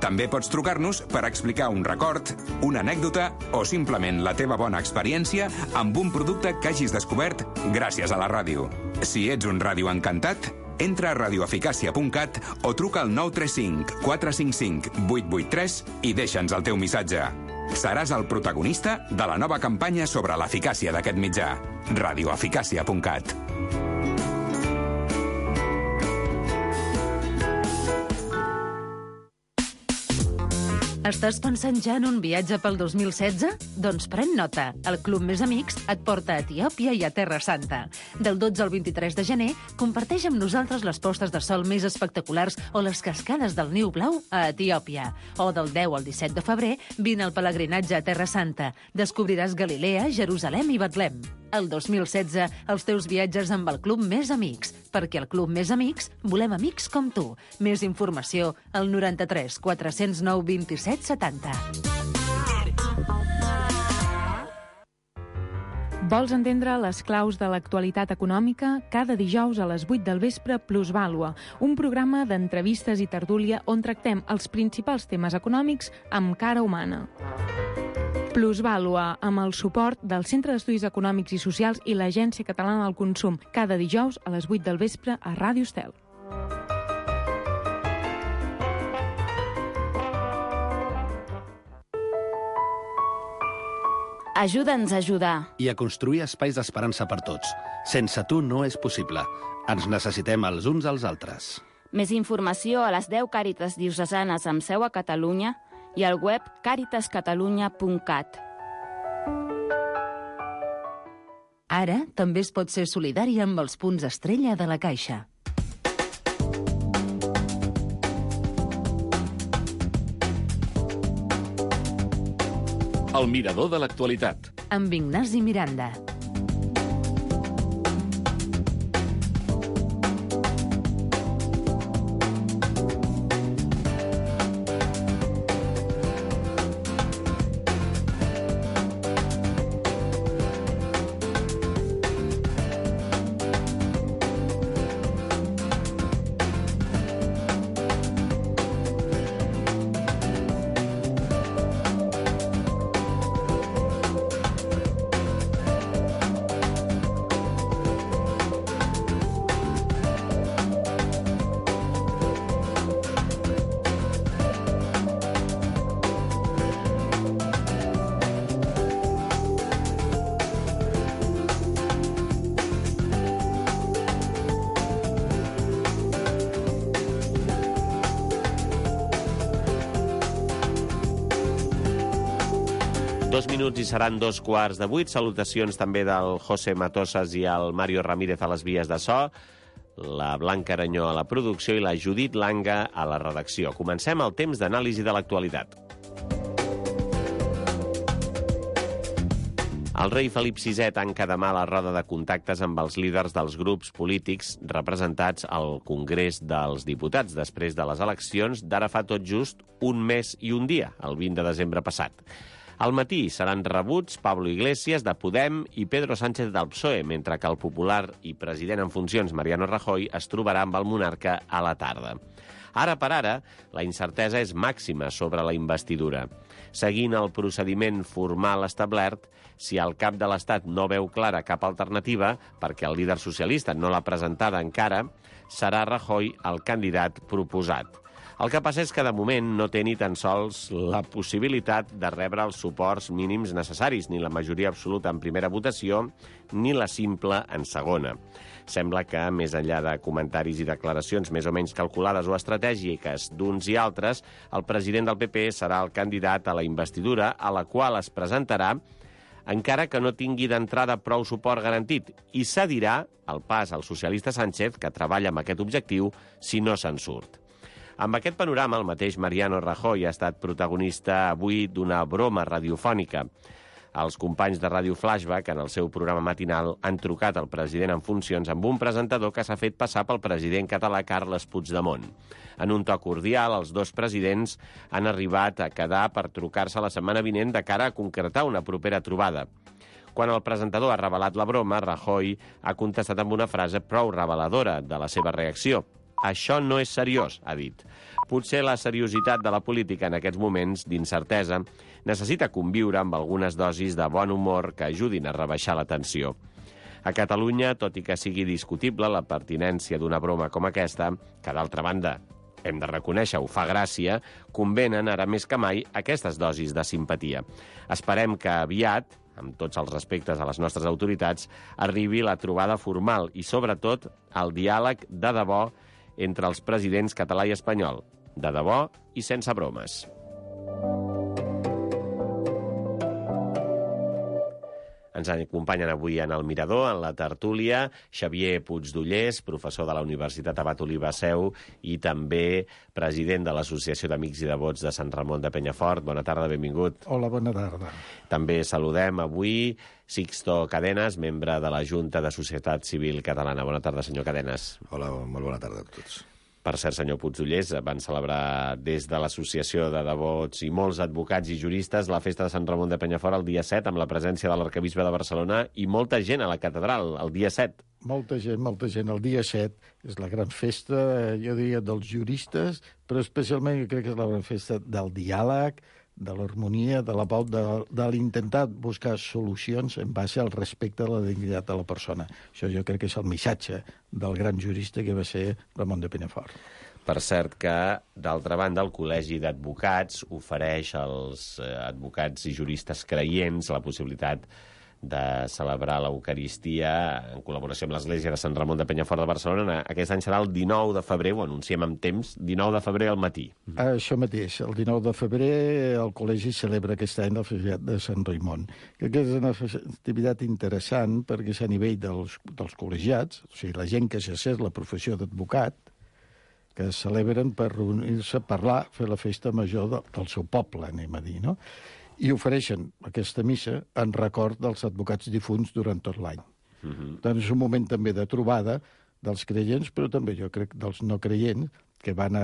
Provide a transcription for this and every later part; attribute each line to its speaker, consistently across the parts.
Speaker 1: També pots trucar-nos per explicar un record, una anècdota o simplement la teva bona experiència amb un producte que hagis descobert gràcies a la ràdio. Si ets un ràdio encantat, entra a radioeficàcia.cat o truca al 935 455 883 i deixa'ns el teu missatge. Seràs el protagonista de la nova campanya sobre l'eficàcia d'aquest mitjà. radioeficàcia.cat.
Speaker 2: Estàs pensant ja en un viatge pel 2016? Doncs pren nota. El Club Més Amics et porta a Etiòpia i a Terra Santa. Del 12 al 23 de gener, comparteix amb nosaltres les postes de sol més espectaculars o les cascades del Niu Blau a Etiòpia. O del 10 al 17 de febrer, vine al pelegrinatge a Terra Santa. Descobriràs Galilea, Jerusalem i Betlem. El 2016, els teus viatges amb el Club Més Amics. Perquè al Club Més Amics volem amics com tu. Més informació al 93 409 27 70.
Speaker 3: Vols entendre les claus de l'actualitat econòmica? Cada dijous a les 8 del vespre, Plusvàlua, un programa d'entrevistes i tertúlia on tractem els principals temes econòmics amb cara humana. Plusvàlua, amb el suport del Centre d'Estudis Econòmics i Socials i l'Agència Catalana del Consum, cada dijous a les 8 del vespre a Ràdio Estel.
Speaker 4: Ajuda'ns a ajudar.
Speaker 5: I a construir espais d'esperança per tots. Sense tu no és possible. Ens necessitem els uns als altres.
Speaker 4: Més informació a les 10 Càritas diocesanes amb seu a Catalunya i al web caritascatalunya.cat.
Speaker 2: Ara també es pot ser solidari amb els punts estrella de la Caixa.
Speaker 6: El mirador de l'actualitat.
Speaker 2: Amb Ignasi Miranda.
Speaker 7: Minuts i seran 2:15. Salutacions també del José Matosas i el Mario Ramírez a les vies de so, la Blanca Aranyó a la producció i la Judit Langa a la redacció. Comencem el temps d'anàlisi de l'actualitat. El rei Felip VI tanca demà la roda de contactes amb els líders dels grups polítics representats al Congrés dels Diputats després de les eleccions d'ara fa tot just un mes i un dia, el 20 de desembre passat. Al matí seran rebuts Pablo Iglesias, de Podem, i Pedro Sánchez, del PSOE, mentre que el popular i president en funcions, Mariano Rajoy, es trobarà amb el monarca a la tarda. Ara per ara, la incertesa és màxima sobre la investidura. Seguint el procediment formal establert, si el cap de l'Estat no veu clara cap alternativa, perquè el líder socialista no l'ha presentada encara, serà Rajoy el candidat proposat. El que passa és que, de moment, no té ni tan sols la possibilitat de rebre els suports mínims necessaris, ni la majoria absoluta en primera votació, ni la simple en segona. Sembla que, més enllà de comentaris i declaracions més o menys calculades o estratègiques d'uns i altres, el president del PP serà el candidat a la investidura, a la qual es presentarà encara que no tingui d'entrada prou suport garantit, i cedirà el pas al socialista Sánchez, que treballa amb aquest objectiu, si no se'n surt. Amb aquest panorama, el mateix Mariano Rajoy ha estat protagonista avui d'una broma radiofònica. Els companys de Ràdio Flashback, en el seu programa matinal, han trucat al president en funcions amb un presentador que s'ha fet passar pel president català Carles Puigdemont. En un to cordial, els dos presidents han arribat a quedar per trucar-se la setmana vinent de cara a concretar una propera trobada. Quan el presentador ha revelat la broma, Rajoy ha contestat amb una frase prou reveladora de la seva reacció. Això no és seriós, ha dit. Potser la seriositat de la política en aquests moments d'incertesa necessita conviure amb algunes dosis de bon humor que ajudin a rebaixar la tensió. A Catalunya, tot i que sigui discutible la pertinència d'una broma com aquesta, que d'altra banda, hem de reconèixer, ho fa gràcia, convenen ara més que mai aquestes dosis de simpatia. Esperem que aviat, amb tots els respectes a les nostres autoritats, arribi la trobada formal i, sobretot, el diàleg de debò entre els presidents català i espanyol. De debò i sense bromes. Ens acompanyen avui en el Mirador, en la tertúlia, Xavier Puigdollers, professor de la Universitat Abat Oliba Seu i també president de l'Associació d'Amics i Devots de Sant Ramon de Penyafort. Bona tarda, benvingut.
Speaker 8: Hola, bona tarda.
Speaker 7: També saludem avui Sixto Cadenas, membre de la Junta de Societat Civil Catalana. Bona tarda, senyor Cadenas.
Speaker 9: Hola, molt bona tarda a tots.
Speaker 7: Per cert, senyor Puigdollers, van celebrar des de l'Associació de Devots i molts advocats i juristes la festa de Sant Ramon de Penyafort el dia 7, amb la presència de l'arquebisbe de Barcelona i molta gent a la catedral el dia 7.
Speaker 8: Molta gent. El dia 7 és la gran festa, jo diria, dels juristes, però especialment crec que és la gran festa del diàleg, de l'harmonia, de la pau, de l'intentar buscar solucions en base al respecte a la dignitat de la persona. Això jo crec que és el missatge del gran jurista que va ser Ramon de Penyafort.
Speaker 7: Per cert que, d'altra banda, el Col·legi d'Advocats ofereix als advocats i juristes creients la possibilitat de celebrar l'Eucaristia en col·laboració amb l'Església de Sant Ramon de Penyafort de Barcelona. Aquest any serà el 19 de febrer, ho anunciem amb temps, 19 de febrer al matí.
Speaker 8: Això mateix, el 19 de febrer el col·legi celebra aquest any la festivitat de Sant Raimon. Crec que és una festivitat interessant perquè és a nivell dels col·legiats, o sigui, la gent que exerceix la professió d'advocat, que celebren per reunir-se, parlar, fer la festa major del seu poble, anem a dir, no? I ofereixen aquesta missa en record dels advocats difunts durant tot l'any. Doncs és un moment també de trobada dels creients, però també jo crec dels no creients, que van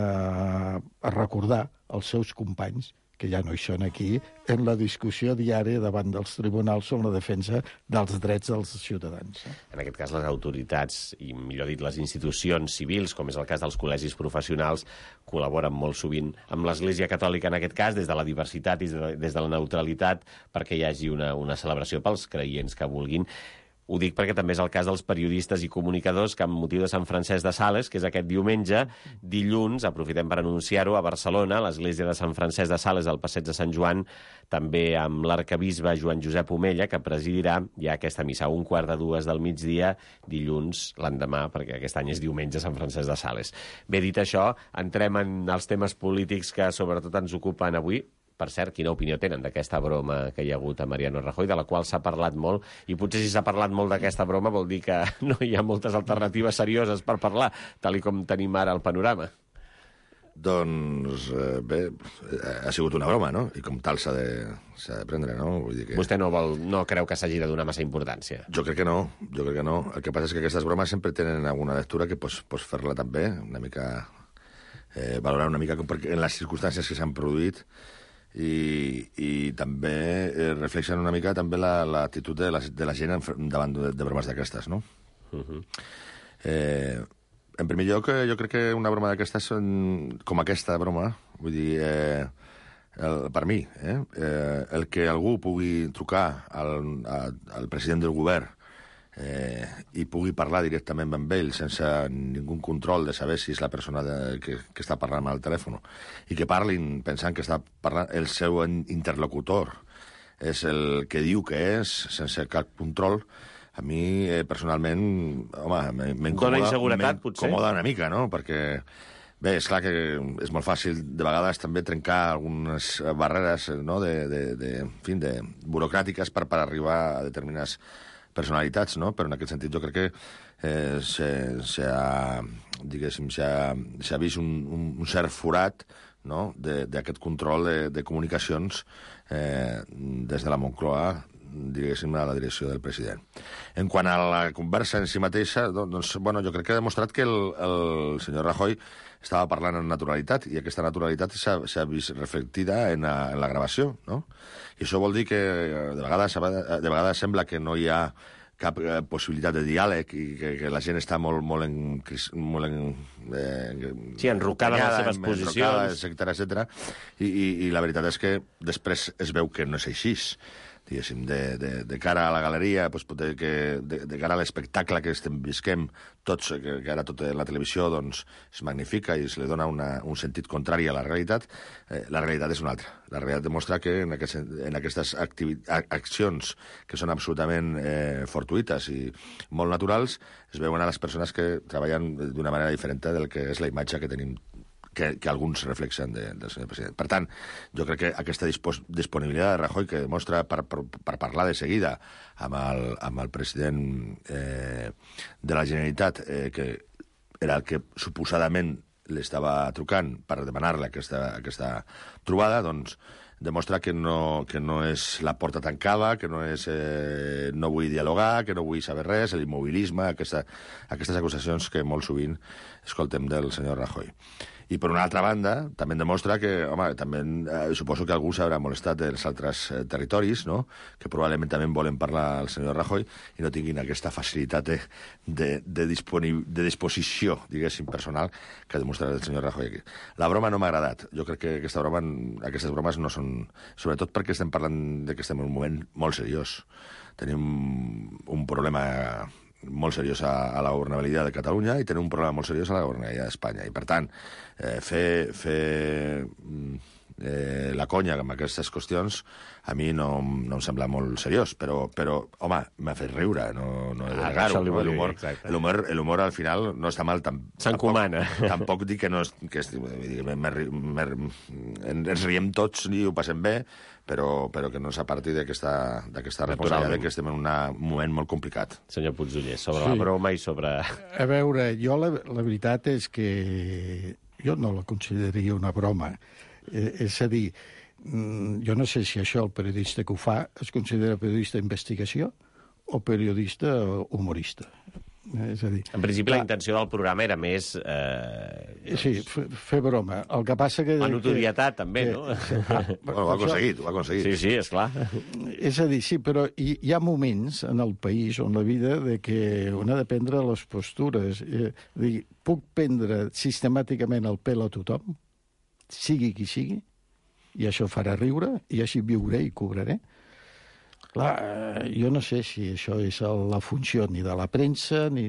Speaker 8: a recordar els seus companys, que ja no hi són aquí, en la discussió diària davant dels tribunals sobre la defensa dels drets dels ciutadans.
Speaker 7: En aquest cas, les autoritats, i millor dit, les institucions civils, com és el cas dels col·legis professionals, col·laboren molt sovint amb l'Església Catòlica, en aquest cas, des de la diversitat i des de la neutralitat, perquè hi hagi una celebració pels creients que vulguin. Ho dic perquè també és el cas dels periodistes i comunicadors que, amb motiu de Sant Francesc de Sales, que és aquest diumenge, dilluns, aprofitem per anunciar-ho, a Barcelona, a l'església de Sant Francesc de Sales, al Passeig de Sant Joan, també amb l'arquebisbe Joan Josep Omella, que presidirà ja aquesta missa a 1:15 del migdia, dilluns, l'endemà, perquè aquest any és diumenge Sant Francesc de Sales. Bé, dit això, entrem en els temes polítics que sobretot ens ocupen avui. Per cert, quina opinió tenen d'aquesta broma que hi ha hagut a Mariano Rajoy, de la qual s'ha parlat molt, i potser si s'ha parlat molt d'aquesta broma vol dir que no hi ha moltes alternatives serioses per parlar, tal com tenim ara el panorama.
Speaker 9: Doncs, bé, ha sigut una broma, no? I com tal s'ha de prendre, no? Vull dir que...
Speaker 7: Vostè no creu que s'hagi de donar massa importància?
Speaker 9: Jo crec que no. El que passa és que aquestes bromes sempre tenen alguna lectura que pots fer-la també, una mica... valorar una mica en les circumstàncies que s'han produït i també reflexionen una mica també l'actitud de la gent davant de bromes d'aquestes, no? En primer lloc, jo crec que una broma d'aquestes, com aquesta broma, vull dir, per mi, el que algú pugui trucar al president del govern i pugui parlar directament amb ell sense ningú control de saber si és la persona que està parlant al telèfon i que parlin pensant que està parlant el seu interlocutor és el que diu que és sense cap control, a mi personalment, home, m'incomoda una mica, no? Perquè bé, és clar que és molt fàcil de vegades també trencar algunes barreres, no? En fi, burocràtiques per arribar a determinades personalitats, no? Però en aquest sentit jo crec que s'ha vist un cert forat, no? d'aquest control de comunicacions des de la Moncloa, diguéssim, a la direcció del president. En quant a la conversa en si mateixa, doncs, bueno, jo crec que ha demostrat que el senyor Rajoy estava parlant en naturalitat, i aquesta naturalitat s'ha vist reflectida en la gravació, no? I això vol dir que de vegades sembla que no hi ha cap possibilitat de diàleg i que la gent està molt
Speaker 7: enrocada en les seves posicions,
Speaker 9: etcètera. I la veritat és que després es veu que no és així. Diguéssim, de cara a la galeria, doncs, de cara a l'espectacle que visquem tots, que ara tot la televisió doncs, es magnifica i se li dona un sentit contrari a la realitat, la realitat és una altra. La realitat demostra que en aquestes accions que són absolutament fortuïtes i molt naturals, es veuen a les persones que treballen d'una manera diferent del que és la imatge que tenim que alguns reflexen del senyor president. Per tant, jo crec que aquesta disponibilitat de Rajoy que demostra per parlar de seguida amb el president de la Generalitat, que era el que suposadament l'estava trucant per demanar-li aquesta trobada, doncs demostra que no és la porta tancada, que no és no vull dialogar, que no vull saber res, l'immobilisme, aquestes acusacions que molt sovint escoltem del senyor Rajoy. I, per una altra banda, també demostra que, home, també suposo que algú s'haurà molestat dels altres territoris, no?, que probablement també volen parlar al senyor Rajoy i no tinguin aquesta facilitat de disposició, diguéssim, personal que ha demostrat el senyor Rajoy aquí. La broma no m'ha agradat. Jo crec que aquestes bromes no són... Sobretot perquè estem parlant que estem en un moment molt seriós. Tenim un problema molt seriós a la governabilitat de Catalunya i tenim un problema molt seriós a la governabilitat d'Espanya. I, per tant, fer la conya amb aquestes qüestions a mi no em sembla molt seriós, però home, m'ha fet riure, no he de negar-ho. L'humor al final no està mal.
Speaker 7: S'encomana.
Speaker 9: Tampoc dic que no... Ens riem tots i ho passem bé, però que no és a partir d'aquesta responsabilitat que estem en un moment molt complicat.
Speaker 7: Senyor Puigdoller, sobre la broma i sobre...
Speaker 8: A veure, jo la veritat és que jo no la consideraria una broma. És a dir, jo no sé si això el periodista que ho fa es considera periodista d'investigació o periodista humorista. És a dir,
Speaker 7: en principi, la intenció del programa era més...
Speaker 8: Sí, fer broma. El que passa que...
Speaker 7: La notorietat, també, no?
Speaker 9: Bueno, ho ha aconseguit.
Speaker 7: Sí, esclar.
Speaker 8: És a dir, sí, però hi ha moments en el país on la vida de que un ha de prendre les postures. Puc prendre sistemàticament el pèl a tothom, sigui qui sigui, i això farà riure, i així viuré i cobraré. Clar, jo no sé si això és la funció ni de la premsa ni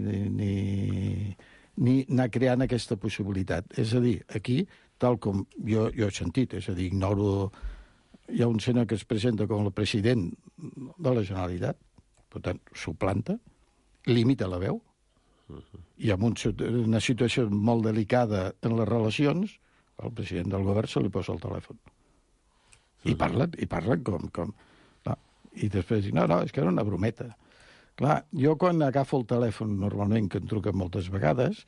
Speaker 8: anar creant aquesta possibilitat. És a dir, aquí, tal com jo he sentit, és a dir, ignoro... Hi ha un senyor que es presenta com el president de la Generalitat, per tant, suplanta, limita la veu, i en una situació molt delicada en les relacions, el president del govern se li posa el telèfon. I parlen com... I després dic, no, és que era una brometa. Clar, jo quan agafo el telèfon, normalment, que em truquen moltes vegades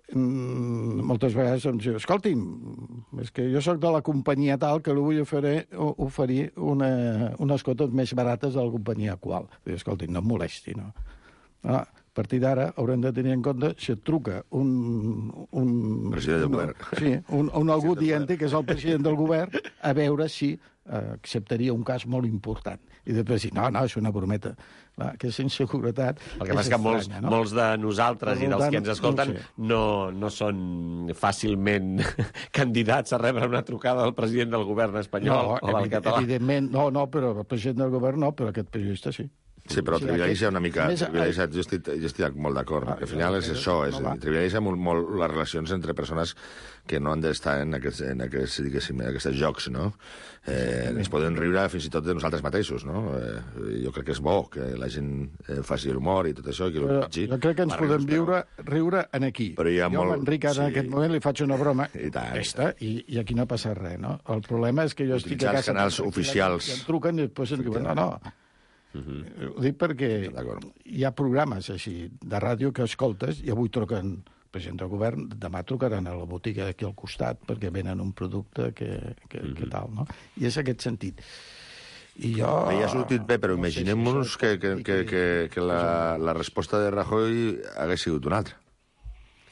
Speaker 8: em diu, escolti'm, és que jo sóc de la companyia tal que li vull oferir unes cotes més barates de la companyia qual. Diu, escolti'm, no em molesti, no? A partir d'ara haurem de tenir en compte si et truca un
Speaker 9: president del govern.
Speaker 8: Sí, un algú dient que és el president del govern, a veure si acceptaria un cas molt important. I després dir, no, és una brometa. Clar, aquesta inseguretat...
Speaker 7: El que passa és que molts de nosaltres i dels que ens escolten no són fàcilment candidats a rebre una trucada del president del govern espanyol o del català.
Speaker 8: Evidentment, no, però el president del govern no, però aquest periodista sí.
Speaker 9: Sí, però trivialitza una mica. Jo estic molt d'acord. Al final és això, trivialitza molt les relacions entre persones que no han d'estar en aquests jocs, no? Ens podem riure fins i tot de nosaltres mateixos, no? Jo crec que és bo que la gent faci l'humor i tot això. Jo
Speaker 8: crec que ens podem riure en aquí. Jo a l'Enric en aquest moment li faig una broma i aquí no passa res, no? El problema és que jo estic a casa...
Speaker 9: Els canals oficials...
Speaker 8: I em truquen i després em diuen, no. Ho dic perquè hi ha programes així de ràdio que escoltes i avui truquen el president del govern, demà trucaran a la botiga d'aquí al costat perquè venen un producte que tal, no? I és aquest sentit. I jo...
Speaker 9: Ja ha sortit bé, però imaginem-nos que la resposta de Rajoy hagués sigut una altra.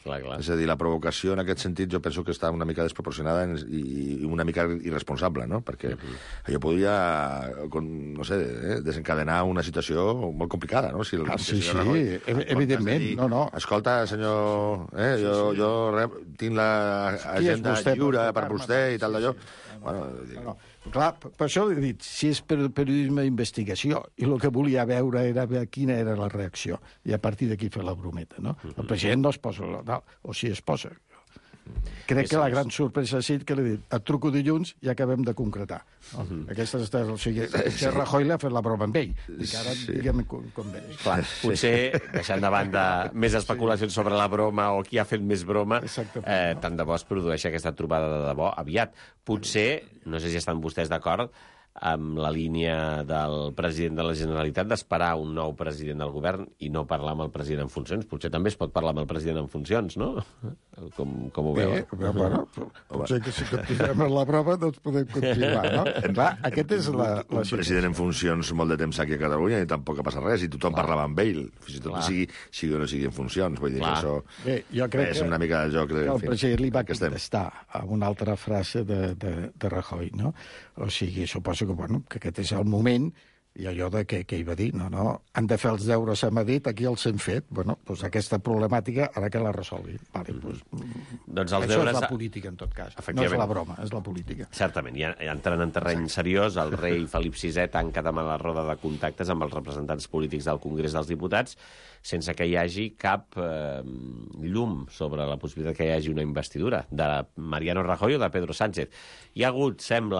Speaker 7: Clar.
Speaker 9: És a dir, la provocació en aquest sentit jo penso que està una mica desproporcionada i una mica irresponsable, no? Perquè allò podria, no sé, desencadenar una situació molt complicada, no? Si
Speaker 8: evidentment, no.
Speaker 9: Escolta, senyor, jo tinc l'agenda lliure per vostè i tal d'allò.
Speaker 8: No. Clar, per això he dit, si és periodisme d'investigació, i el que volia veure era quina era la reacció, i a partir d'aquí fer la brometa, no? El president no es posa, o si es posa. Crec que la gran sorpresa ha sigut que li he dit, et truco dilluns i acabem de concretar. Aquesta és, o sigui, Rajoy l'ha fet la broma amb ell, i que ara diguem com ve.
Speaker 7: Clar, potser, deixant de banda més especulacions sobre la broma o qui ha fet més broma, tant de bo es produeix aquesta trobada de debò aviat. Potser, no sé si estan vostès d'acord, amb la línia del president de la Generalitat d'esperar un nou president del govern i no parlar amb el president en funcions. Potser també es pot parlar amb el president en funcions, no? Com ho veu?
Speaker 8: Bueno, potser que si continuem la prova doncs podem continuar, no? Clar, aquest és la
Speaker 9: un president en funcions molt de temps aquí a Catalunya i tampoc ha passat res, i tothom parlava amb ell, fins i tot sigui o no sigui en funcions. Vull dir que això és una mica el joc.
Speaker 8: Que el president li va contestar a una altra frase de Rajoy, no? O sigui, suposo que aquest és el moment, i allò de què hi va dir, no, han de fer els deures a Madrid, aquí els hem fet, doncs aquesta problemàtica, ara que la resolgui.
Speaker 7: Doncs
Speaker 8: això és la política, en tot cas. No és la broma, és la política.
Speaker 7: Certament, ja entrant en terreny seriós, el rei Felip VI tanca demà la roda de contactes amb els representants polítics del Congrés dels Diputats, sense que hi hagi cap llum sobre la possibilitat que hi hagi una investidura de Mariano Rajoy o de Pedro Sánchez. Hi ha hagut, sembla,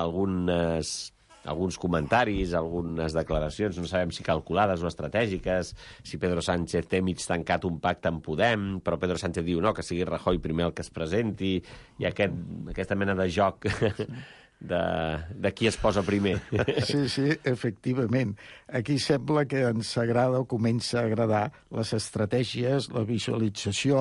Speaker 7: alguns comentaris, algunes declaracions, no sabem si calculades o estratègiques, si Pedro Sánchez té mig tancat un pacte amb Podem, però Pedro Sánchez diu no, que sigui Rajoy primer el que es presenti, i aquesta mena de joc de qui es posa primer.
Speaker 8: Sí, efectivament. Aquí sembla que ens agrada o comença a agradar les estratègies, la visualització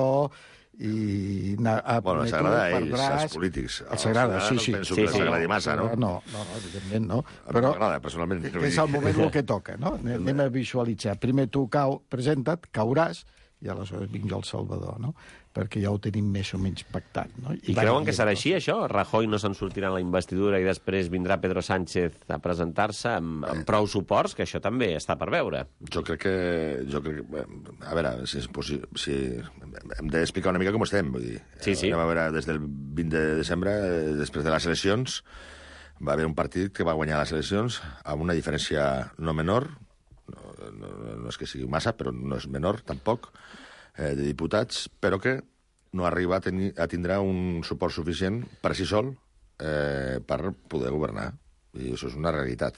Speaker 8: i
Speaker 9: ens agrada a ells, als polítics.
Speaker 8: Els agrada, sí.
Speaker 9: No penso que els agradi massa, no?
Speaker 8: No, evidentment no. Però
Speaker 9: m'agrada, personalment.
Speaker 8: És el moment el que toca, no? Anem a visualitzar. Primer tu presenta't, cauràs, i aleshores vinc jo al Salvador, no? Perquè ja ho tenim més o menys pactat, no?
Speaker 7: I creuen que serà així, això? Rajoy no se'n sortirà en la investidura i després vindrà Pedro Sánchez a presentar-se amb prou suports, que això també està per veure.
Speaker 9: Jo crec que a veure, si hem d'explicar una mica com estem, vull dir.
Speaker 7: Sí.
Speaker 9: Anem a veure, des del 20 de desembre, després de les eleccions, va haver un partit que va guanyar les eleccions amb una diferència no menor, no és que sigui massa, però no és menor, tampoc, de diputats, però que no arriba a tindre un suport suficient per si sol per poder governar. I això és una realitat.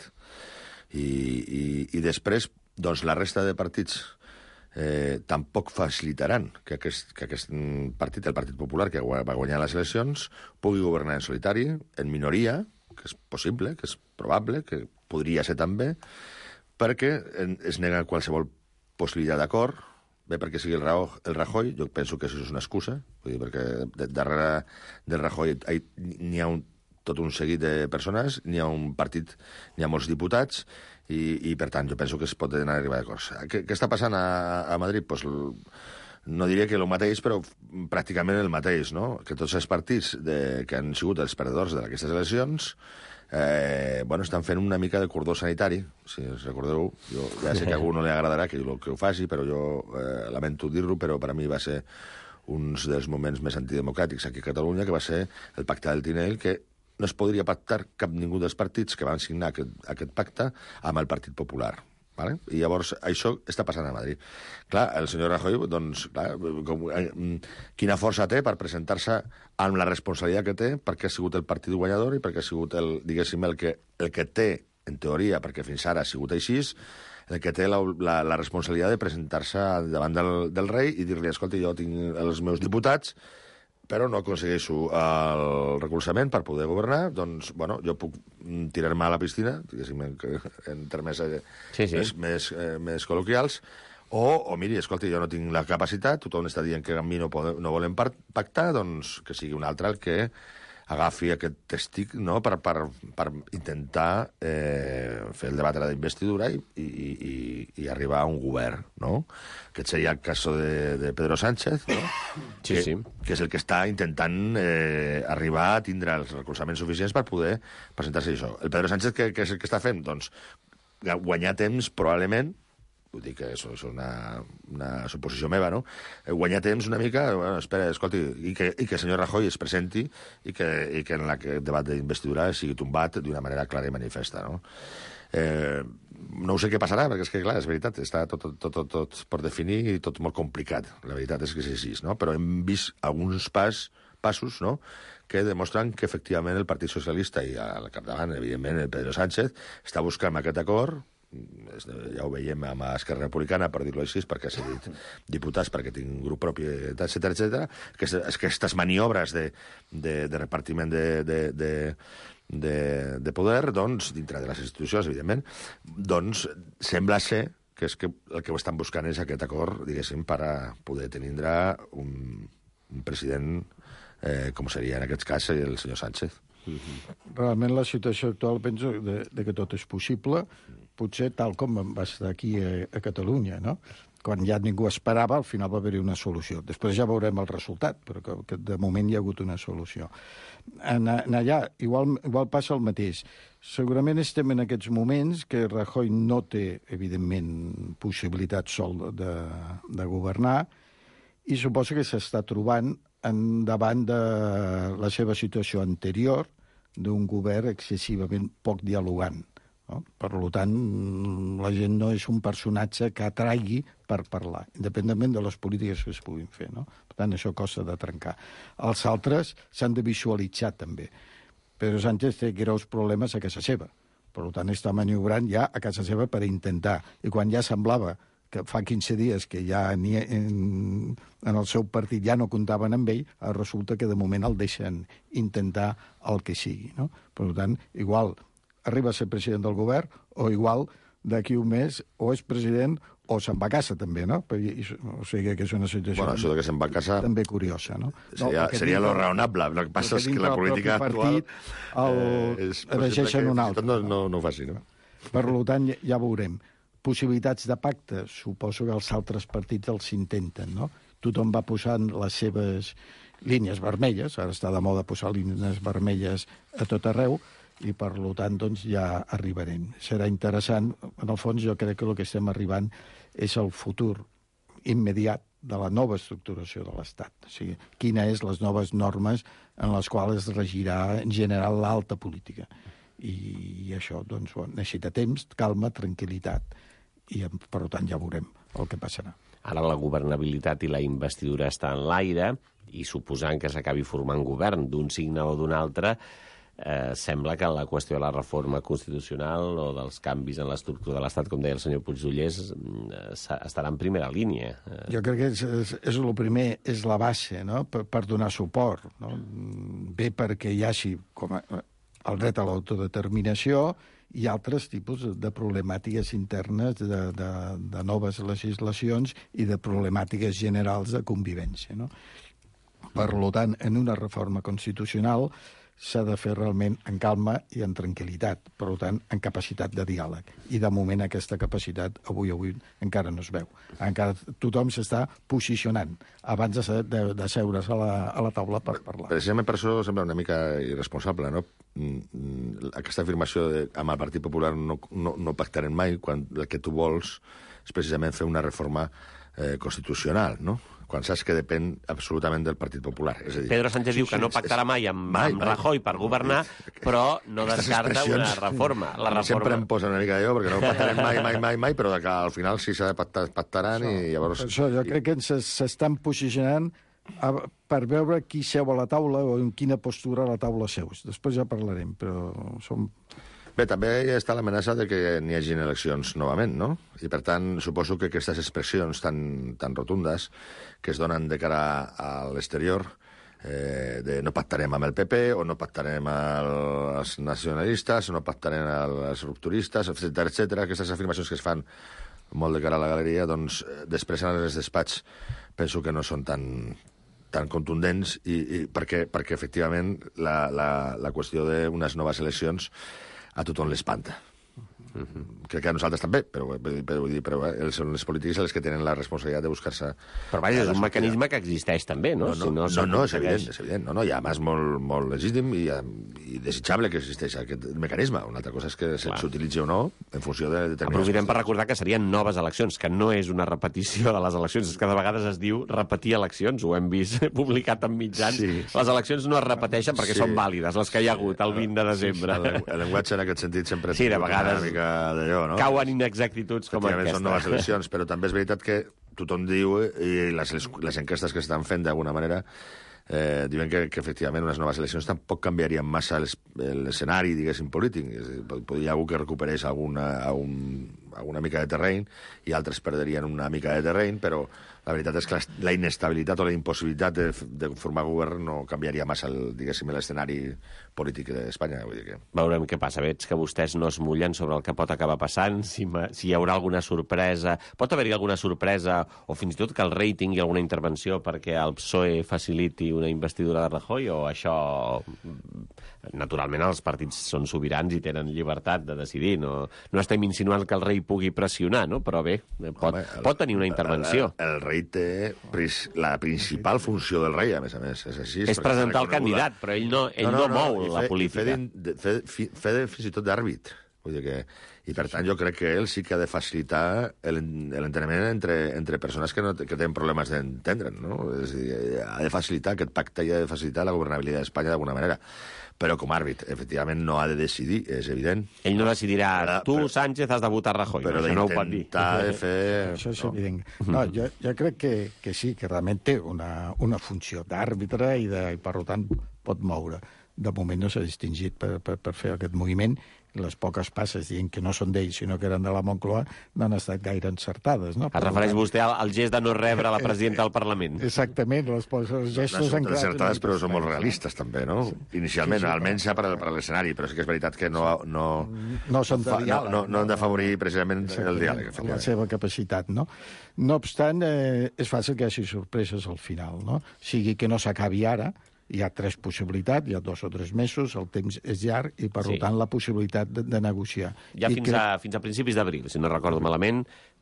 Speaker 9: I després, doncs, la resta de partits tampoc facilitaran que aquest partit, el Partit Popular, que va guanyar les eleccions, pugui governar en solitari, en minoria, que és possible, que és probable, que podria ser també, perquè es nega qualsevol possibilitat d'acord, bé perquè sigui el Rajoy, jo penso que això és una excusa, vull dir, perquè darrere del Rajoy n'hi ha tot un seguit de persones, n'hi ha un partit, n'hi ha molts diputats, i per tant jo penso que es pot anar a arribar a acords. Què està passant a Madrid? Pues, no diria que el mateix, però pràcticament el mateix, no? Que tots els partits que han sigut els perdedors d'aquestes eleccions estan fent una mica de cordó sanitari, si us recordeu. Jo ja sé que a algú no li agradarà que ho faci, però jo lamento dir-ho, però per a mi va ser un dels moments més antidemocràtics aquí a Catalunya, que va ser el pacte del Tinell, que no es podria pactar cap ningú dels partits que van signar aquest pacte amb el Partit Popular. Vale? I llavors això està passant a Madrid. Clar, el senyor Rajoy, doncs, clar, quina força té per presentar-se amb la responsabilitat que té, perquè ha sigut el partit guanyador i perquè ha sigut el que té, en teoria, perquè fins ara ha sigut així, el que té la responsabilitat de presentar-se davant del rei i dir-li, escolta, jo tinc els meus diputats, però no aconsegueixo el recolzament per poder governar, doncs, bueno, jo puc tirar-me a la piscina, diguéssim, en termes més col·loquials, o miri, escolta, jo no tinc la capacitat, tothom està dient que amb mi no volen pactar, doncs que sigui un altre el que agafi aquest testic, no?, per intentar fer el debat de la investidura i arribar a un govern, no? Aquest seria el cas de Pedro Sánchez, no?
Speaker 7: Sí.
Speaker 9: Que és el que està intentant arribar a tindre els recolzaments suficients per poder presentar-se això. El Pedro Sánchez, què és el que està fent? Doncs guanyar temps, probablement, vull dir que això és una suposició meva, no? Guanyar temps una mica, bueno, espera, escolti, i que el senyor Rajoy es presenti i que en el debat d'investidura sigui tombat d'una manera clara i manifesta, no? No sé què passarà, perquè és que, clar, és veritat, està tot per definir i tot molt complicat. La veritat és que és així, no? Però hem vist alguns passos, no?, que demostren que, efectivament, el Partit Socialista i al capdavant, evidentment, el Pedro Sánchez, està buscant aquest acord. Ja ho veiem amb Esquerra Republicana, per dir-ho així, perquè ha cedit diputats, perquè tinc un grup propi, etcètera, que aquestes maniobres de repartiment de poder, doncs, dintre de les institucions, evidentment, doncs sembla ser que el que ho estan buscant és aquest acord, diguéssim, per a poder tenir un president com seria en aquest cas el senyor Sánchez.
Speaker 8: Realment la situació actual penso que tot és possible, potser tal com va estar aquí a Catalunya, no? Quan ja ningú esperava, al final va haver-hi una solució. Després ja veurem el resultat, però que de moment hi ha hagut una solució. Allà igual passa el mateix. Segurament estem en aquests moments que Rajoy no té, evidentment, possibilitat sol de governar i suposo que s'està trobant davant de la seva situació anterior d'un govern excessivament poc dialogant. No? Per tant, la gent no és un personatge que atraigui per parlar, independentment de les polítiques que es puguin fer. No? Per tant, això costa de trencar. Els altres s'han de visualitzar, també. Pedro Sánchez té greus problemes a casa seva. Per tant, està maniobrant ja a casa seva per intentar. I quan ja semblava que fa 15 dies que ja en el seu partit ja no comptaven amb ell, resulta que de moment el deixen intentar el que sigui. No? Per tant, igual arriba a ser president del govern, o igual d'aquí un mes o és president o se'n va a casa, també, no? O sigui que és una situació
Speaker 9: això que se'n va a casa
Speaker 8: també curiosa, no?
Speaker 9: Seria lo raonable. El que passa és que la política actual
Speaker 8: elegeixen un altre.
Speaker 9: No ho faci, no?
Speaker 8: Per tant, ja veurem. Possibilitats de pacte, suposo que els altres partits els intenten, no? Tothom va posant les seves línies vermelles, ara està de moda posar línies vermelles a tot arreu, i per tant doncs, ja arribarem. Serà interessant, en el fons jo crec que el que estem arribant és el futur immediat de la nova estructuració de l'Estat. O sigui, quines és les noves normes en les quals es regirà en general l'alta política. I això doncs, necessita temps, calma, tranquil·litat, i per tant ja veurem el que passarà.
Speaker 7: Ara la governabilitat i la investidura està en l'aire i suposant que s'acabi formant govern d'un signe o d'un altre, sembla que la qüestió de la reforma constitucional o dels canvis en l'estructura de l'Estat, com deia el senyor Puigdollers, estarà en primera línia.
Speaker 8: Jo crec que és el primer, és la base, no?, per donar suport. No? Bé perquè hi hagi com el dret a l'autodeterminació i altres tipus de problemàtiques internes de noves legislacions i de problemàtiques generals de convivència. No? Per tant, en una reforma constitucional s'ha de fer realment en calma i en tranquil·litat, per tant, en capacitat de diàleg. I de moment aquesta capacitat avui encara no es veu. Encara tothom s'està posicionant abans de seure's a la taula per parlar.
Speaker 9: Precisament per això sembla una mica irresponsable, no? Aquesta afirmació de amb el Partit Popular no pactarem mai, quan el que tu vols és precisament fer una reforma constitucional, no? Quan saps que depèn absolutament del Partit Popular. És a dir,
Speaker 7: Pedro Sánchez diu que no pactarà mai amb Rajoy per governar, però no descarta una reforma.
Speaker 9: Sempre em posa una mica d'allò, perquè no pactarem mai, però al final si s'ha de pactar, pactaran i llavors...
Speaker 8: Això, jo crec que s'estan posicionant per veure qui seu a la taula o en quina postura a la taula seus. Després ja parlarem, però som...
Speaker 9: Bé, també hi està l'amenaça de que n'hi hagin eleccions novament, no? I, per tant, suposo que aquestes expressions tan rotundes que es donen de cara a l'exterior, de no pactarem amb el PP, o no pactarem amb els nacionalistes, o no pactarem amb els rupturistes, etcètera, aquestes afirmacions que es fan molt de cara a la galeria, doncs, després en els despatx penso que no són tan tan contundents perquè efectivament la qüestió d'unes noves eleccions a tothom l'espanta. Crec que a nosaltres també, però són les polítiques les que tenen la responsabilitat de buscar-se...
Speaker 7: Però vaja, és un mecanisme que existeix també, no?
Speaker 9: No, és evident. No, i a més molt legítim i desitjable que existeix aquest mecanisme. Una altra cosa és que s'utilitzi o no en funció de determinades...
Speaker 7: Aprofitem per recordar que serien noves eleccions, que no és una repetició de les eleccions, és que de vegades es diu repetir eleccions, ho hem vist publicat en mitjans. Sí. Les eleccions no es repeteixen perquè són vàlides, les que hi ha hagut el 20 de desembre.
Speaker 9: El llenguatge en aquest sentit sempre...
Speaker 7: Sí, de vegades cauen inexactituds com aquesta.
Speaker 9: Són noves eleccions, però també és veritat que tothom diu, i les enquestes que s'estan fent d'alguna manera, diuen que efectivament unes noves eleccions tampoc canviarien massa l'escenari, diguéssim, polític. Hi ha algú que recuperés alguna mica de terreny i altres perdrien una mica de terreny, però la veritat és que la inestabilitat o la impossibilitat de formar govern no canviaria massa, diguéssim, l'escenari polític d'Espanya. Vull dir que...
Speaker 7: Veurem què passa. Veig que vostès no es mullen sobre el que pot acabar passant, si hi haurà alguna sorpresa. Pot haver-hi alguna sorpresa, o fins i tot que el rating i alguna intervenció perquè el PSOE faciliti una investidura de Rajoy, o això... Naturalment, els partits són sobirans i tenen llibertat de decidir. No estem insinuant que el rei pugui pressionar, no? Però bé, pot tenir una intervenció.
Speaker 9: El rei té la principal funció del rei, a més. És així.
Speaker 7: És presentar el candidat, però ell no mou la política.
Speaker 9: Fer fins i tot d'àrbit. Vull dir que... I, per tant, jo crec que ell sí que ha de facilitar l'enteniment entre persones que tenen problemes d'entendre'n, no? És a dir, ha de facilitar aquest pacte i ha de facilitar la governabilitat d'Espanya d'alguna manera. Però com a àrbit, efectivament, no ha de decidir, és evident.
Speaker 7: Ell no decidirà, Sánchez, has de votar Rajoy.
Speaker 9: Però d'intentar de fer...
Speaker 8: Això és evident. No, jo crec que sí, que realment té una funció d'àrbitre i, per tant, pot moure. De moment no s'ha distingit per fer aquest moviment. Les poques passes dient que no són d'ells, sinó que eren de la Moncloa, no han estat gaire encertades. No?
Speaker 7: Es refereix vostè al gest de no rebre la presidenta del Parlament.
Speaker 8: Exactament, els gestos
Speaker 9: han quedat... encertades, però són molt realistes, també, no? Inicialment, almenys per l'escenari, però sí que és veritat que no
Speaker 8: són de diàleg.
Speaker 9: No han d'afavorir precisament el diàleg.
Speaker 8: La seva capacitat, no? No obstant, és fàcil que hi hagi sorpreses al final, no? Sigui que no s'acabi ara, hi ha 3 possibilitats, hi ha 2 o 3 mesos, el temps és llarg i, per tant, la possibilitat de negociar.
Speaker 7: Ja fins a principis d'abril, si no recordo malament,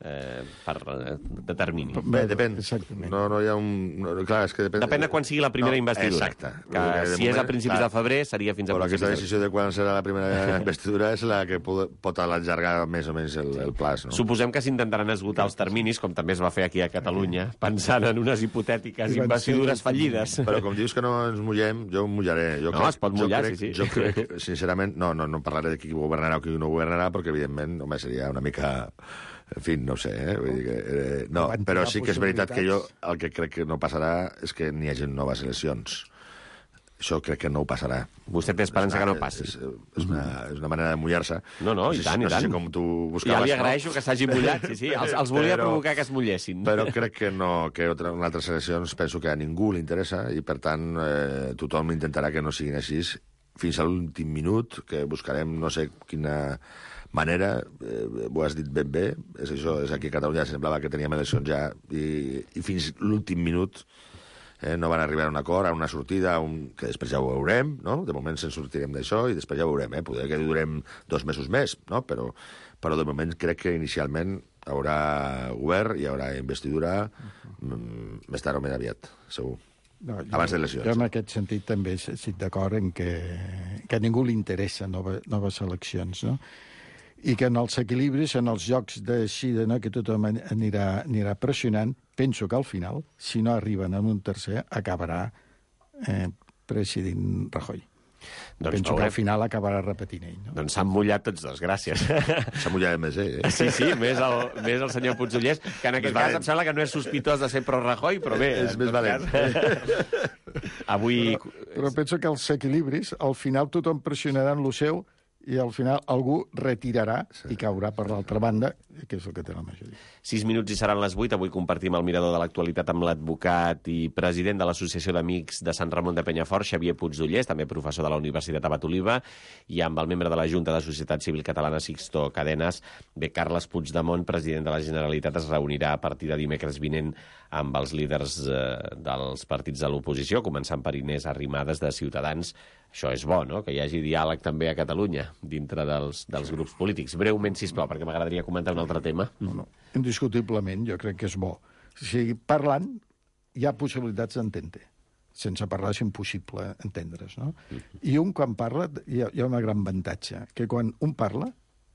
Speaker 7: de termini.
Speaker 9: Bé, depèn. No hi ha un... Clar, és que depèn...
Speaker 7: Depèn de quan sigui la primera investidura.
Speaker 9: Exacte.
Speaker 7: Que si és a principis de febrer, seria fins a principis
Speaker 9: d'abril. Aquesta decisió de quan serà la primera investidura és la que pot allargar més o menys el plaç, no?
Speaker 7: Suposem que s'intentaran esgotar els terminis, com també es va fer aquí a Catalunya, pensant en unes hipotètiques investidures fallides.
Speaker 9: Però com dius que no ens mullem, jo em mullaré.
Speaker 7: Es pot mullar, sí.
Speaker 9: Jo crec, sincerament, no parlaré de qui governarà o qui no governarà, perquè, evidentment, home, seria una mica... En fi, no ho sé, Vull dir que, no, però sí que és veritat que jo el que crec que no passarà és que n'hi hagi noves eleccions. Això crec que no ho passarà.
Speaker 7: Vostè té esperança que no passi.
Speaker 9: És una manera de mullar-se.
Speaker 7: No, i tant, i tant.
Speaker 9: No sé com tu buscaves.
Speaker 7: Ja li agraeixo que s'hagi mullat, sí. Els volia provocar que es mullessin.
Speaker 9: Però crec que no, que en altres eleccions penso que a ningú li interessa i, per tant, tothom intentarà que no siguin així fins a l'últim minut, que buscarem no sé quina manera, ho has dit ben bé, és això, és aquí a Catalunya semblava que teníem eleccions ja i fins l'últim minut no van arribar a un acord, a una sortida, que després ja ho veurem, no? De moment se'n sortirem d'això i després ja ho veurem, Poder que durem 2 mesos més, no? Però de moment crec que inicialment haurà govern i haurà investidura més tard o més aviat, segur. Abans de eleccions.
Speaker 8: Jo en aquest sentit també estic d'acord en que a ningú li interessa noves eleccions, no? I que en els equilibris, en els jocs de Xidena, que tothom anirà pressionant, penso que al final, si no arriben en un tercer, acabarà president Rajoy. Penso que al final acabarà repetint ell. No?
Speaker 7: Doncs s'han mullat tots dos, gràcies.
Speaker 9: S'ha mullat més
Speaker 7: Sí, més el senyor Puigdollers, que en aquest cas em sembla que no és sospitós de ser pro-Rajoy, però bé...
Speaker 9: És més valent.
Speaker 7: Avui...
Speaker 8: Però penso que els equilibris, al final tothom pressionarà en lo seu i al final algú retirarà i caurà per l'altra banda, que és el que té la majoria.
Speaker 7: 6 minuts i seran les 8. Avui compartim el mirador de l'actualitat amb l'advocat i president de l'Associació d'Amics de Sant Ramon de Penyafort, Xavier Puigdollers, també professor de la Universitat Abat Oliva, i amb el membre de la Junta de Societat Civil Catalana, Sixto Cadenas. Bé, Carles Puigdemont, president de la Generalitat, es reunirà a partir de dimecres vinent amb els líders dels partits de l'oposició, començant per Inés Arrimadas de Ciutadans. Això és bo, no?, que hi hagi diàleg també a Catalunya, dintre dels grups polítics. Breument, sisplau, perquè m'agradaria comentar un altre tema.
Speaker 8: No. Indiscutiblement, jo crec que és bo. Si parlant, hi ha possibilitats d'entendre. Sense parlar és impossible entendre's, no? I un, quan parla, hi ha un gran avantatge, que quan un parla,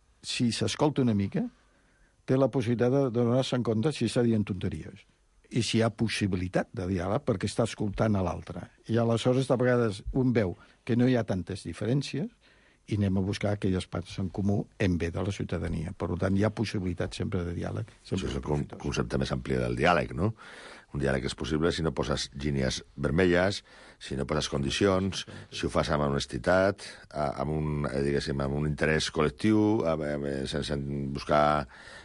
Speaker 8: si s'escolta una mica, té la possibilitat de donar-se en compte si està dient tonteries. I si hi ha possibilitat de diàleg perquè està escoltant a l'altre. I aleshores, de vegades, un veu que no hi ha tantes diferències i anem a buscar aquelles parts en comú en bé de la ciutadania. Per tant, hi ha possibilitat sempre de diàleg.
Speaker 9: Això és el concepte més ampli del diàleg, no? Un diàleg és possible si no poses línies vermelles, si no poses condicions, si ho fas amb honestitat, amb un interès col·lectiu, sense buscar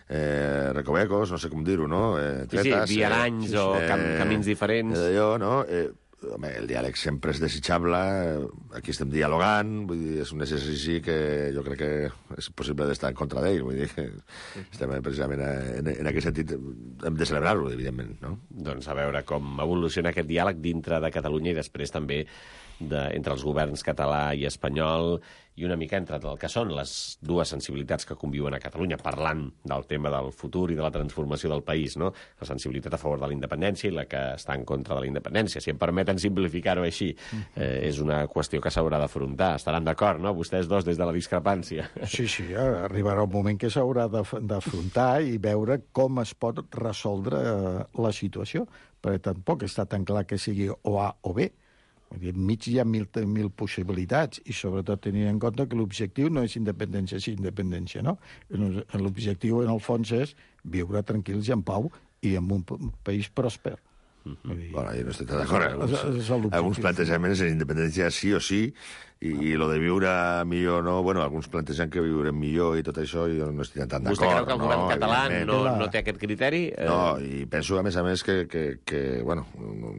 Speaker 9: recovecos, no sé com dir-ho, no?
Speaker 7: Tretes, viaranys o camins diferents.
Speaker 9: Allò, no? Home, el diàleg sempre és desitjable, aquí estem dialogant, vull dir, és un exercici que jo crec que és possible d'estar en contra d'ell, vull dir que estem precisament en aquest sentit, hem de celebrar-lo, evidentment, no?
Speaker 7: Doncs a veure com evoluciona aquest diàleg dintre de Catalunya i després també entre els governs català i espanyol i una mica entre el que són les dues sensibilitats que conviuen a Catalunya, parlant del tema del futur i de la transformació del país, no? La sensibilitat a favor de la independència i la que està en contra de la independència. Si em permeten simplificar-ho així, és una qüestió que s'haurà d'afrontar. Estaran d'acord, no?, vostès dos, des de la discrepància.
Speaker 8: Sí, arribarà un moment que s'haurà d'afrontar i veure com es pot resoldre la situació, perquè tampoc està tan clar que sigui o A o B. Enmig hi ha mil possibilitats i sobretot tenint en compte que l'objectiu no és independència, sí independència, no? L'objectiu, en el fons, és viure tranquils i en pau i en un país pròsper.
Speaker 9: Bueno, jo no estic d'acord. Alguns plantejaments en independència sí o sí, i lo de viure millor no, bueno, alguns plantegen que viurem millor i tot això, jo no estic tan d'acord.
Speaker 7: Vostè creu que el govern català no té aquest criteri?
Speaker 9: No, i penso, a més, que bueno,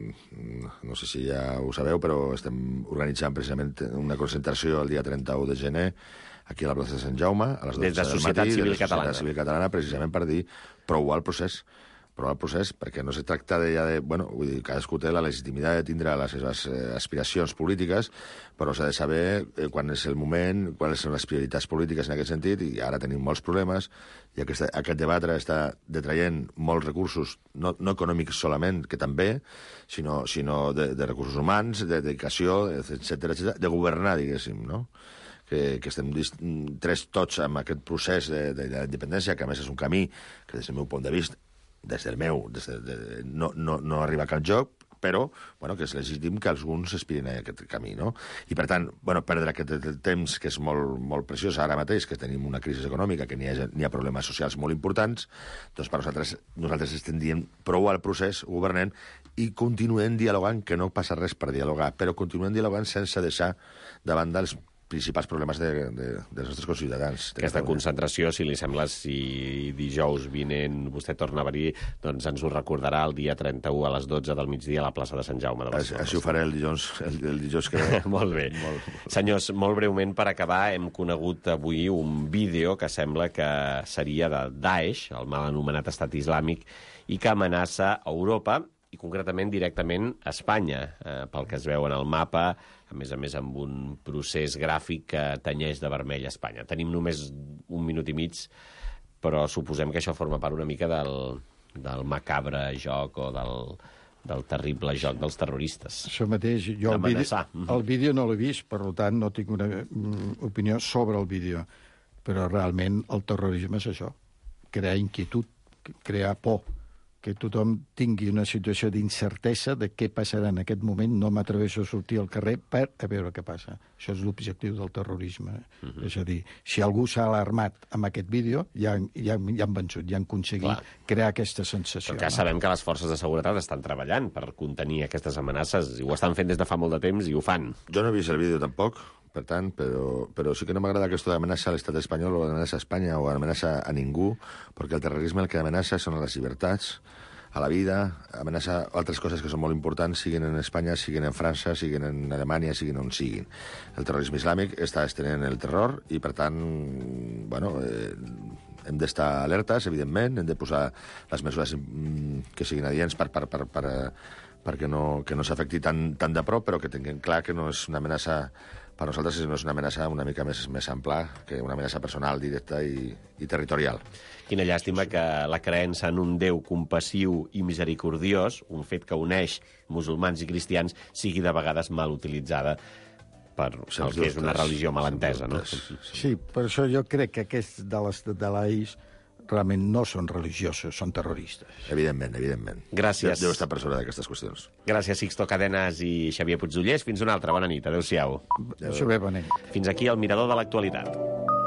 Speaker 9: no sé si ja ho sabeu, però estem organitzant precisament una concentració el dia 31 de gener aquí a la plaça de Sant Jaume, a les 12 del matí,
Speaker 7: des de Societat Civil Catalana.
Speaker 9: Societat Civil Catalana, precisament per dir prou al procés, perquè no se tracta bueno, vull dir, cadascú té la legitimitat de tindre les seves aspiracions polítiques, però s'ha de saber quan és el moment, quines són les prioritats polítiques en aquest sentit, i ara tenim molts problemes, i aquest debat està detraient molts recursos, no econòmics solament, que també, sinó de recursos humans, de dedicació, etcètera, de governar, diguéssim, no? Que estem tots amb aquest procés de la independència, que a més és un camí que des del meu punt de vista no arriba a cap lloc, però bueno, que és legítim que alguns aspirin a aquest camí, no? I, per tant, bueno, perdre aquest temps, que és molt, molt preciós ara mateix, que tenim una crisi econòmica, que n'hi ha problemes socials molt importants, doncs per nosaltres estem dient prou al procés, governem, i continuem dialogant, que no passa res per dialogar, però continuem dialogant sense deixar de banda els principals problemes dels nostres conciutadans.
Speaker 7: Aquesta concentració, si li sembla, si dijous vinent vostè torna a venir, doncs ens ho recordarà el dia 31 a les 12 del migdia a la plaça de Sant Jaume de Barcelona.
Speaker 9: Així ho faré el dijous que ve.
Speaker 7: Molt bé. Senyors, molt breument, per acabar, hem conegut avui un vídeo que sembla que seria de Daesh, el mal anomenat Estat Islàmic, i que amenaça Europa, i concretament directament a Espanya, pel que es veu en el mapa, a més amb un procés gràfic que tenyeix de vermell a Espanya. Tenim només 1 minut i mig, però suposem que això forma part una mica del macabre joc o del terrible joc dels terroristes.
Speaker 8: Això mateix, jo el vídeo no l'he vist, per tant no tinc una opinió sobre el vídeo, però realment el terrorisme és això, crear inquietud, crear por, que tothom tingui una situació d'incertesa de què passarà en aquest moment, no m'atreveixo a sortir al carrer per a veure què passa. Això és l'objectiu del terrorisme. És a dir, si algú s'ha alarmat amb aquest vídeo, ja han vençut, ja han aconseguit crear aquesta sensació.
Speaker 7: Però sabem que les forces de seguretat estan treballant per contenir aquestes amenaces, i ho estan fent des de fa molt de temps i ho fan.
Speaker 9: Jo no he vist el vídeo tampoc, per tant, però sí que no m'agrada aquesta amenaça a l'estat espanyol o amenaça a Espanya o amenaça a ningú, perquè el terrorisme el que amenaça són les llibertats, a la vida, amenaça altres coses que són molt importants, siguin en Espanya, siguin en França, siguin en Alemanya, siguin on siguin. El terrorisme islàmic està estenent el terror i, per tant, hem d'estar alertes, evidentment, hem de posar les mesures que siguin adients perquè no s'afecti tan de prop, però que tinguem clar que no és una amenaça per nosaltres, no és una amenaça una mica més ampla que una amenaça personal, directa i territorial.
Speaker 7: Quina llàstima que la creença en un Déu compassiu i misericordiós, un fet que uneix musulmans i cristians, sigui de vegades mal utilitzada per el que és una religió malentesa, no?
Speaker 8: Sí, per això jo crec que aquests de l'AIS realment no són religiosos, són terroristes.
Speaker 9: Evidentment.
Speaker 7: Gràcies.
Speaker 9: Deu estar per sobre d'aquestes qüestions.
Speaker 7: Gràcies, Sixto Cadenas i Xavier Puigdollers. Fins una altra. Bona nit. Adéu-siau.
Speaker 8: Adéu-siau, bona nit.
Speaker 7: Fins aquí el Mirador de l'Actualitat.